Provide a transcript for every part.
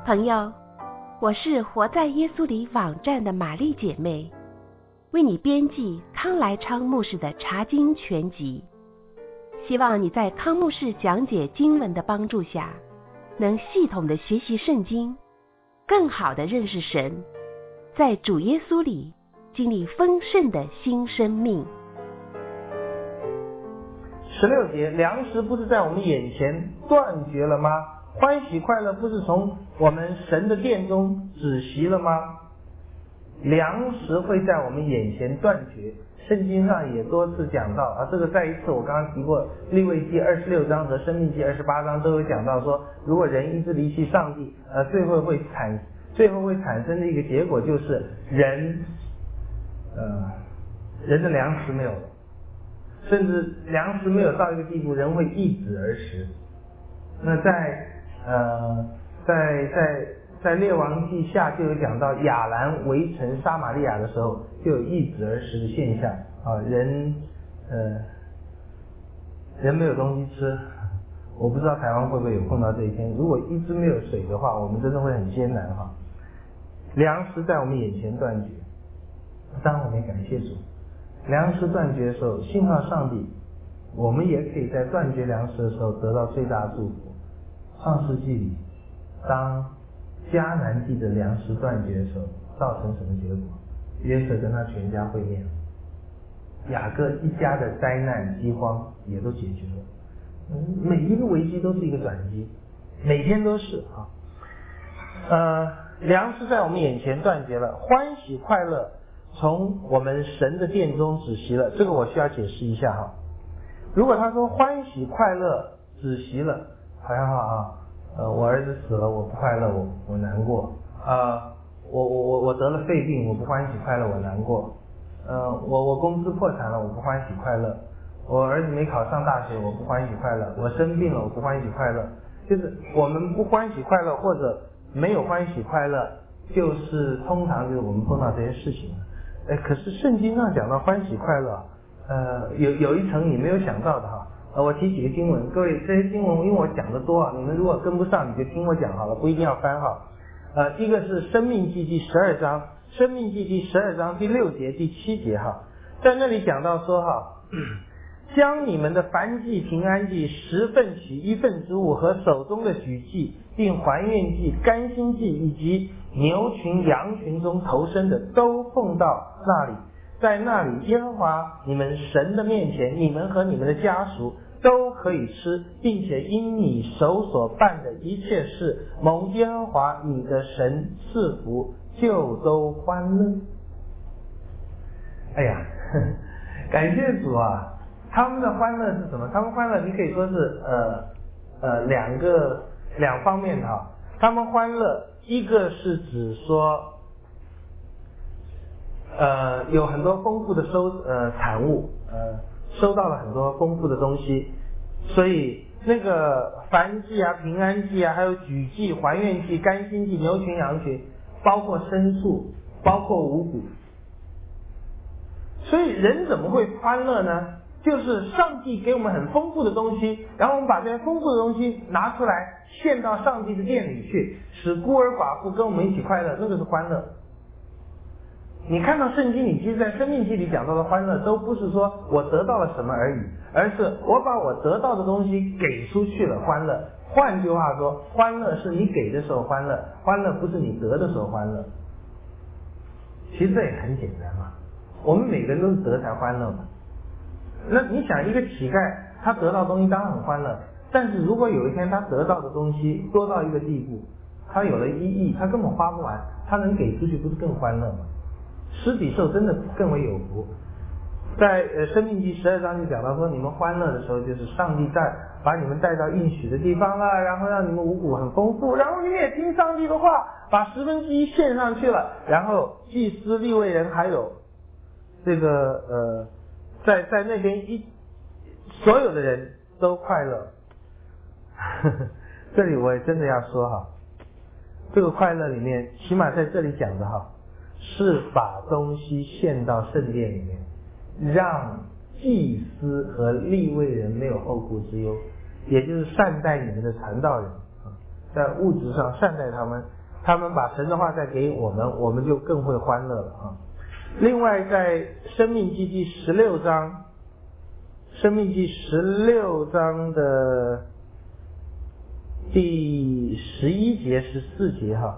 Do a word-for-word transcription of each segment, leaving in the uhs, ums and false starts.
朋友，我是活在耶稣里网站的玛丽姐妹，为你编辑康来昌牧师的查经全集。希望你在康牧师讲解经文的帮助下，能系统的学习圣经，更好的认识神，在主耶稣里经历丰盛的新生命。 十六节，粮食不是在我们眼前断绝了吗？欢喜快乐不是从我们神的殿中止息了吗？粮食会在我们眼前断绝，圣经上也多次讲到啊，这个再一次我刚刚提过，利未记二十六章和申命记二十八章都有讲到说，如果人一直离弃上帝，呃，最后会产最后会产生的一个结果就是人，呃，人的粮食没有了，甚至粮食没有到一个地步，人会易子而食。那在呃，在在在列王记下就有讲到亚兰围城撒玛利亚的时候，就有易子而食的现象啊，人呃人没有东西吃。我不知道台湾会不会有碰到这一天，如果一直没有水的话，我们真的会很艰难哈。粮食在我们眼前断绝，当然我们也感谢主，粮食断绝的时候，信靠上帝，我们也可以在断绝粮食的时候得到最大的祝福。创世纪里，当迦南地的粮食断绝的时候，造成什么结果？约瑟跟他全家会面，雅各一家的灾难饥荒也都解决了。嗯，每一个危机都是一个转机，每天都是啊。呃，粮食在我们眼前断绝了，欢喜快乐从我们神的殿中止息了。这个我需要解释一下哈。如果他说欢喜快乐止息了，好像啊，呃，我儿子死了，我不快乐，我我难过。呃，我我我我得了肺病，我不欢喜快乐，我难过。呃，我我公司破产了，我不欢喜快乐。我儿子没考上大学，我不欢喜快乐。我生病了，我不欢喜快乐。就是我们不欢喜快乐，或者没有欢喜快乐，就是通常就是我们碰到这些事情。呃，可是圣经上讲到欢喜快乐，呃，有有一层你没有想到的哈。呃，我提几个经文，各位这些经文因为我讲的多啊，你们如果跟不上，你就听我讲好了，不一定要翻哈。呃，第一个是生命记第十二章，生命记第十二章第六节、第七节哈，在那里讲到说哈，将你们的燔祭、平安祭、十份取一份之物和手中的举祭，并还愿祭、甘心祭以及牛群、羊群中头生的，都奉到那里。在那里，耶和华你们神的面前，你们和你们的家属都可以吃，并且因你手所办的一切事，蒙耶和华你的神赐福，就都欢乐。哎呀，呵呵感谢主啊！他们的欢乐是什么？他们欢乐，你可以说是呃呃两个两方面哈。他们欢乐，一个是指说。呃，有很多丰富的收呃产物，呃，收到了很多丰富的东西，所以那个燔祭啊、平安祭啊，还有举祭、还愿祭、甘心祭、牛群、羊群，包括牲畜，包括五谷。所以人怎么会欢乐呢？就是上帝给我们很丰富的东西，然后我们把这些丰富的东西拿出来献到上帝的殿里去，使孤儿寡妇跟我们一起快乐，那个是欢乐。你看到圣经里，其实在生命记里讲到的欢乐，都不是说我得到了什么而已，而是我把我得到的东西给出去了，欢乐。换句话说，欢乐是你给的时候欢乐，欢乐不是你得的时候欢乐。其实这也很简单嘛，我们每个人都是得才欢乐嘛。那你想，一个乞丐他得到东西当然很欢乐，但是如果有一天他得到的东西多到一个地步，他有了一亿，他根本花不完，他能给出去不是更欢乐吗？施比受真的更为有福。在呃生命记十二章就讲到说，你们欢乐的时候，就是上帝带把你们带到应许的地方了，然后让你们五谷很丰富，然后你们也听上帝的话，把十分之一献上去了，然后祭司、利未人还有这个呃在在那边一所有的人都快乐。呵呵这里我也真的要说哈，这个快乐里面，起码在这里讲的哈，是把东西献到圣殿里面，让祭司和利未人没有后顾之忧，也就是善待你们的传道人啊，在物质上善待他们， 他们把神的话再给我们，我们就更会欢乐了啊。另外在生命记第十六章，生命记十六章的第十一节十四节哈，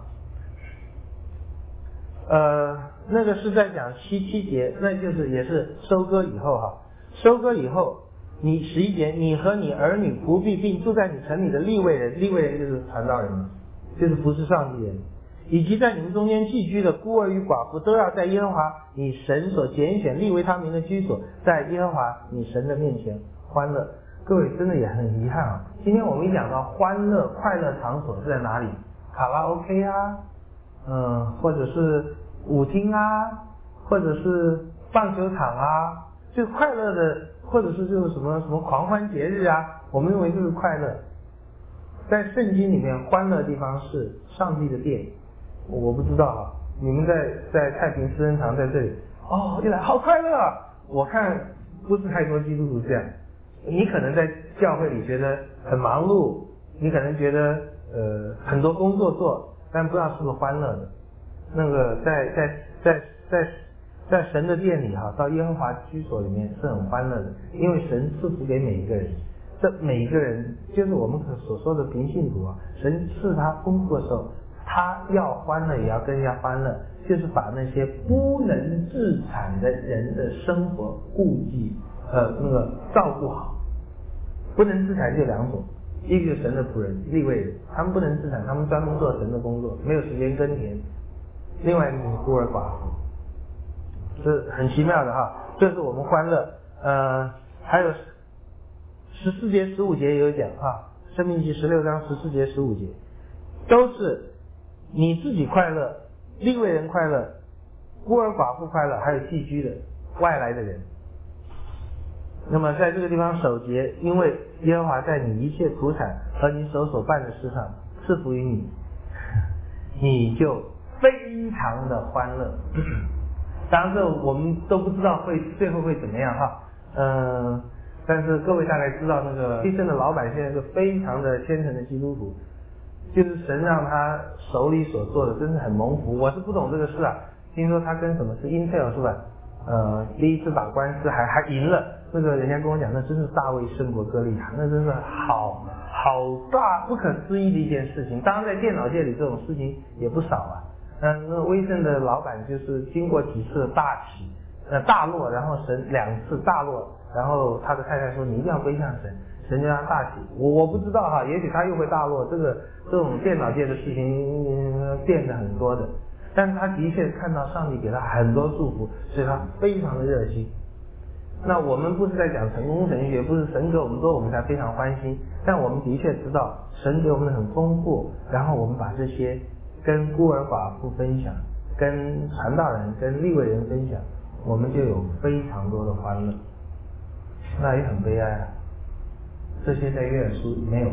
呃那个是在讲七七节，那就是也是收割以后哈，收割以后你十一节，你和你儿女仆婢并住在你城里的利未人，利未人就是传道人，就是服侍上帝人，以及在你们中间寄居的孤儿与寡妇，都要在耶和华你神所拣选立为他名的居所，在耶和华你神的面前欢乐。各位真的也很遗憾啊，今天我们一讲到欢乐快乐场所是在哪里？卡拉 OK 啊，嗯，或者是舞厅啊，或者是棒球场啊，就快乐的，或者是就是什么什么狂欢节日啊，我们认为就是快乐。在圣经里面，欢乐的地方是上帝的殿。我不知道啊，你们在在太平私人堂在这里，哦，一来好快乐啊！我看不是太多基督徒这样。你可能在教会里觉得很忙碌，你可能觉得呃很多工作做，但不知道是不是欢乐的。那个在在在在在神的殿里哈，到耶和华居所里面是很欢乐的，因为神赐福给每一个人。这每一个人就是我们所说的平信徒啊，神赐他丰富的时候，他要欢乐也要跟人家欢乐，就是把那些不能自产的人的生活顾忌呃那个照顾好。不能自产就两种，一个就是神的仆人利未人，他们不能自产，他们专门做神的工作，没有时间耕田。另外一个就是孤儿寡妇，这很奇妙的哈，这是我们欢乐。呃还有十四节十五节也有讲啊，申命记十六章十四节十五节都是你自己快乐，利未人快乐，孤儿寡妇快乐，还有寄居的外来的人。那么在这个地方守节，因为耶和华在你一切土产和你手所办的事上赐福于你，你就非常的欢乐。当然这我们都不知道会最后会怎么样哈，嗯、呃，但是各位大概知道那个医生的老板现在是非常的虔诚的基督徒，就是神让他手里所做的真是很蒙福。我是不懂这个事啊，听说他跟什么是 Intel 是吧？呃，第一次打官司还还赢了。那个人家跟我讲，那真是大卫胜过歌利亚，那真是好好大不可思议的一件事情。当然在电脑界里这种事情也不少啊。嗯，那威盛的老板就是经过几次大起呃大落，然后神两次大落，然后他的太太说你一定要归向神，神就让他大起。我我不知道哈，也许他又会大落，这个这种电脑界的事情、呃、变得很多的。但是他的确看到上帝给他很多祝福，所以他非常的热心。那我们不是在讲成功神学，不是神给我们多我们才非常欢心，但我们的确知道神给我们很丰富，然后我们把这些跟孤儿寡妇分享，跟传道人跟利未人分享，我们就有非常多的欢乐。那也很悲哀啊，这些在约珥书没有，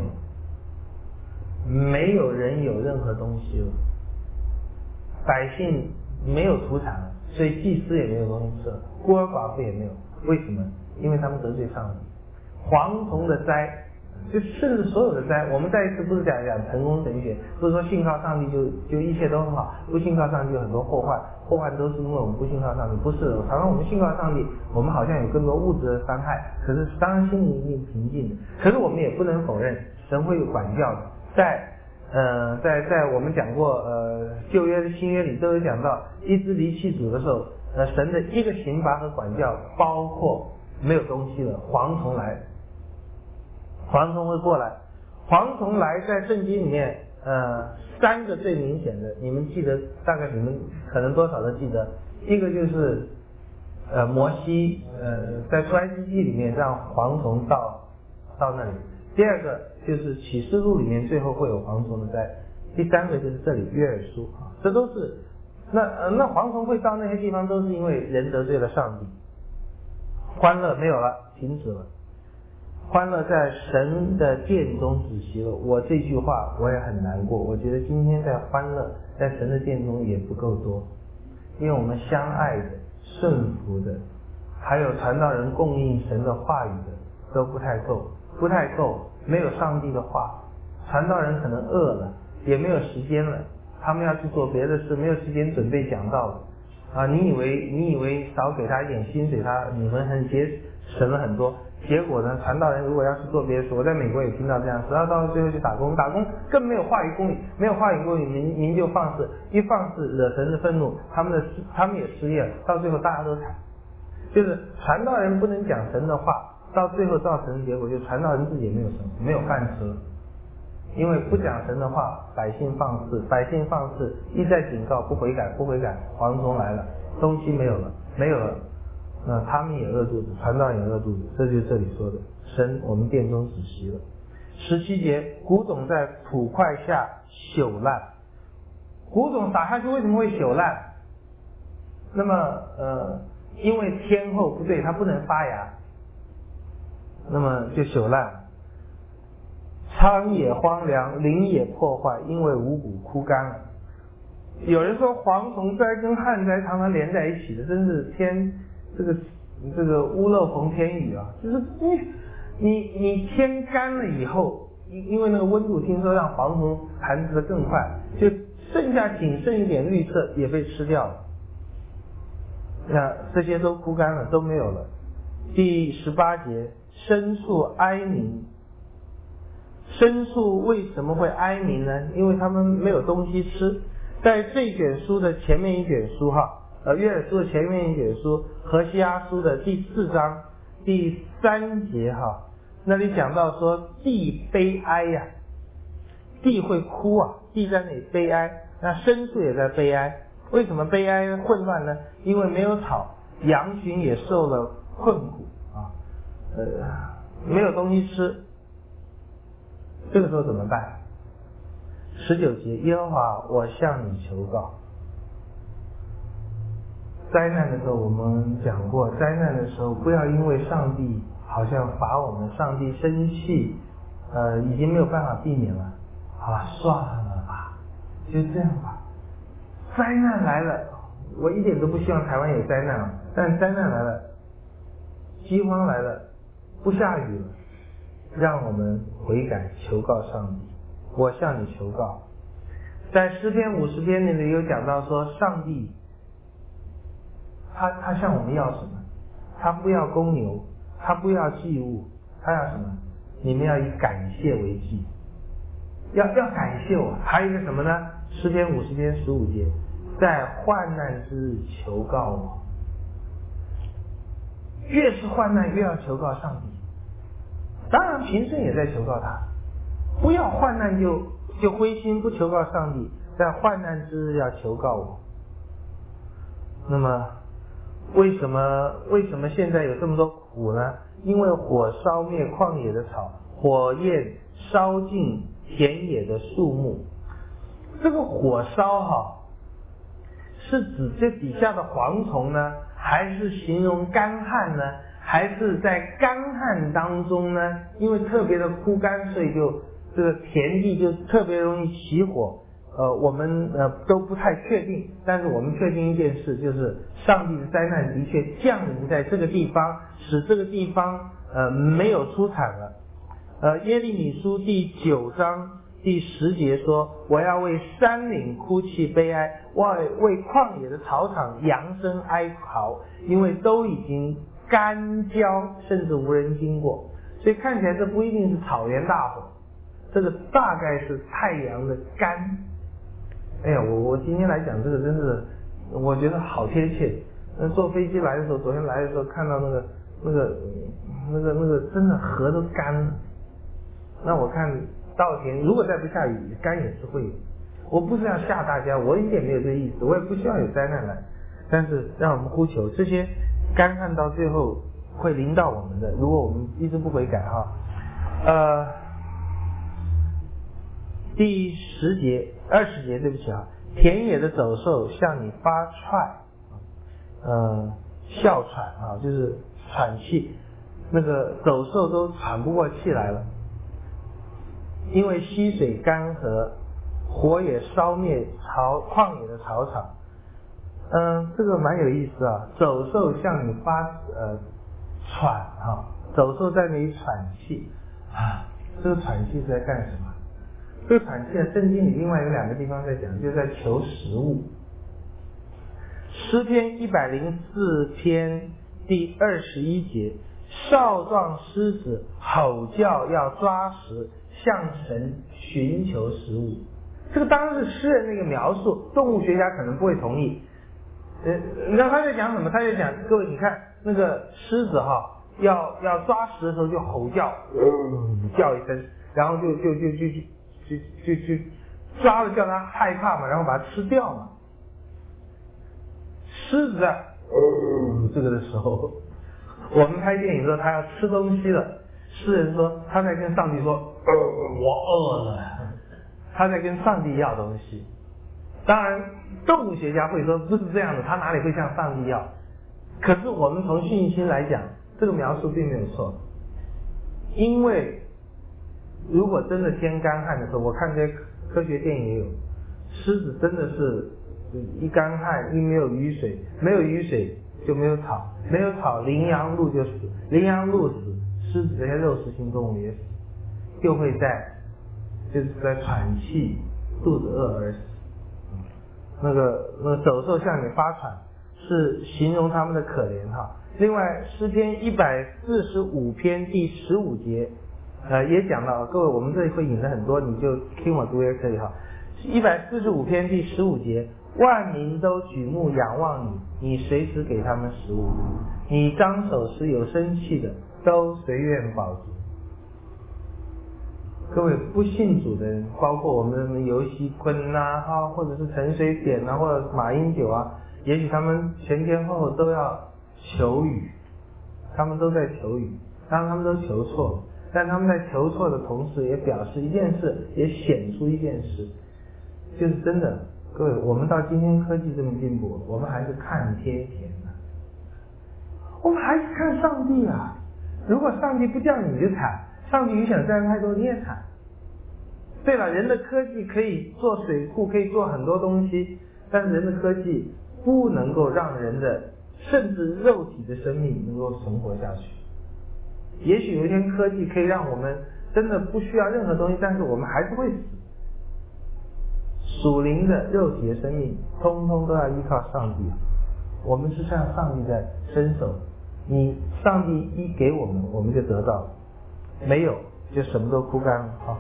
没有人有任何东西了，百姓没有土产了，所以祭司也没有东西吃了，孤儿寡妇也没有。为什么？因为他们得罪上帝。蝗虫的灾，就甚至所有的灾，我们再一次不是讲讲成功神学，不是说信靠上帝就就一切都很好，不信靠上帝有很多祸患，祸患都是因为我们不信靠上帝。不是，常常我们信靠上帝，我们好像有更多物质的伤害，可是当然心里一定平静的。可是我们也不能否认，神会有管教的。在呃，在在我们讲过呃旧约的新约里都有讲到，一只离弃主的时候。呃，神的一个刑罚和管教，包括没有东西了，蝗虫来，蝗虫会过来，蝗虫来在圣经里面，呃，三个最明显的，你们记得，大概你们可能多少都记得，一个就是呃摩西呃在出埃及记里面让蝗虫到到那里，第二个就是启示录里面最后会有蝗虫的灾，第三个就是这里约珥书啊，这都是。那呃那蝗虫会到那些地方，都是因为人得罪了上帝，欢乐没有了，停止了，欢乐在神的殿中止息了。我这句话我也很难过，我觉得今天在欢乐在神的殿中也不够多，因为我们相爱的、顺服的，还有传道人供应神的话语的都不太够，不太够，没有上帝的话，传道人可能饿了，也没有时间了。 他们要去做别的事，没有时间准备讲道了啊！你以为你以为少给他一点薪水，他你们很节省了很多。结果呢，传道人如果要去做别的事，我在美国也听到这样，直到到最后去打工，打工更没有话语功力，没有话语功力，您您就放肆，一放肆惹神的愤怒，他们的他们也失业了，到最后大家都惨。就是传道人不能讲神的话，到最后造成的结果，就传道人自己也没有神，没有饭吃了。因为不讲神的话，百姓放肆，百姓放肆，一再警告不悔改，不悔改，蝗虫来了，东西没有了，没有了。那他们也饿肚子，传道也饿肚子，这就是这里说的，神我们殿中止息了。十七节，谷种在土块下朽烂，谷种撒下去为什么会朽烂？那么呃，因为天候不对，它不能发芽，那么就朽烂。仓野荒凉，林也破坏，因为五谷枯干了。有人说蝗虫灾跟旱灾常常连在一起的，真是天这个这个屋漏逢天雨啊！就是你你你天干了以后，因因为那个温度听说让蝗虫繁殖的更快，就剩下仅剩一点绿色也被吃掉了。那这些都枯干了，都没有了。第十八节，牲畜哀鸣。牲畜为什么会哀鸣呢？因为他们没有东西吃。在这卷书的前面一卷书哈，呃，约珥书的前面一卷书，何西阿书的第四章第三节哈，那里讲到说地悲哀呀、啊，地会哭啊，地在那里悲哀，那牲畜也在悲哀。为什么悲哀混乱呢？因为没有草，羊群也受了困苦啊，呃，没有东西吃。这个时候怎么办？十九节，耶和华，我向你求告。灾难的时候我们讲过，灾难的时候不要因为上帝好像罚我们，上帝生气，呃，已经没有办法避免了，啊，算了吧，就这样吧。灾难来了，我一点都不希望台湾有灾难了，但灾难来了，饥荒来了，不下雨了，让我们悔改求告上帝。我向你求告。在诗篇五十篇那里有讲到说，上帝他他向我们要什么？他不要公牛，他不要祭物，他要什么？你们要以感谢为祭，要要感谢我。还有一个什么呢？诗篇五十篇十五节，在患难之日求告我。越是患难越要求告上帝，当然平生也在求告他，不要患难就就灰心不求告上帝，在患难之日要求告我。那么为什么为什么现在有这么多苦呢？因为火烧灭旷野的草，火焰烧尽田野的树木。这个火烧哈，是指这底下的蝗虫呢，还是形容干旱呢？还是在干旱当中呢？因为特别的枯干，所以就这个田地就特别容易起火。呃，我们呃都不太确定，但是我们确定一件事，就是上帝的灾难的确降临在这个地方，使这个地方呃没有出产了。呃，耶利米书第九章第十节说：“我要为山岭哭泣悲哀，为为旷野的草场扬声哀嚎，因为都已经干焦，甚至无人经过。”所以看起来这不一定是草原大火，这个大概是太阳的干。哎呀，我我今天来讲这个真是，我觉得好贴切。那坐飞机来的时候，昨天来的时候看到那个那个那个那个真的河都干了。那我看稻田如果再不下雨，干也是会有。我不是要吓大家，我一点没有这个意思，我也不希望有灾难来，但是让我们呼求这些干旱到最后会临到我们的，如果我们一直不悔改哈。呃。第十节、二十节，对不起啊，田野的走兽向你发踹，呃，哮喘啊，就是喘气，那个走兽都喘不过气来了，因为溪水干涸，火也烧灭草旷野的草场。嗯、呃，这个蛮有意思啊，走兽向你发呃喘啊，走兽在那里喘气啊，这个喘气是在干什么？ 这个喘气啊，圣经里另外有两个地方在讲，就是在求食物。诗篇一百零四篇第二十一节，少壮狮子吼叫要抓食，向神寻求食物。这个当然是诗人那个描述，动物学家可能不会同意。呃，你知道他在讲什么？他在讲，各位你看那个狮子哈，要要抓食的时候就吼叫，呃、叫一声，然后就就就就就就就就抓了，叫他害怕嘛，然后把它吃掉嘛。狮子在呃这个的时候，我们拍电影说他要吃东西了，诗人说他在跟上帝说，呃我饿了，他在跟上帝要东西。当然动物学家会说不是这样的，他哪里会向上帝要？可是我们从信心来讲，这个描述并没有错。因为如果真的天干旱的时候，我看这些科学电影也有，狮子真的是一干旱，一没有雨水，没有雨水就没有草，没有草羚羊鹿就死，羚羊鹿死，狮子这些肉食性动物也死，就会在就是在喘气，肚子饿而死。那个那个走兽向你发喘，是形容他们的可怜哈。另外诗篇一百四十五篇第十五节，呃也讲到，各位我们这里会引的很多，你就听我读也可以哈。一百四十五篇第十五节，万民都举目仰望你，你随时给他们食物，你张手时有生气的都随愿饱足。各位不信主的人，包括我们的尤熙坤呐，哈，或者是陈水扁呐，或者马英九啊，也许他们前前后后都要求雨，他们都在求雨，当然他们都求错了，但他们在求错的同时，也表示一件事，也显出一件事，就是真的，各位，我们到今天科技这么进步，我们还是看贴田呢，我们还是看上帝啊！如果上帝不叫你就惨。上帝影响灾太多，你也惨。对了，人的科技可以做水库，可以做很多东西，但是人的科技不能够让人的甚至肉体的生命能够存活下去。也许有一天科技可以让我们真的不需要任何东西，但是我们还是会死。属灵的肉体的生命通通都要依靠上帝，我们是向上帝在伸手，你上帝一给我们，我们就得到了，没有就什么都枯干了啊！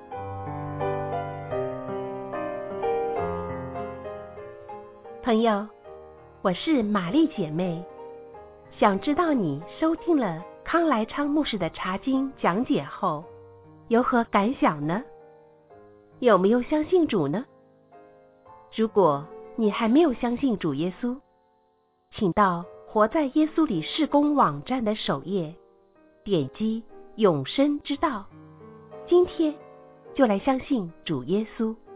朋友，我是玛丽姐妹，想知道你收听了康来昌牧师的查经讲解后有何感想呢？有没有相信主呢？如果你还没有相信主耶稣，请到活在耶稣里事工网站的首页，点击永生之道，今天就来相信主耶稣。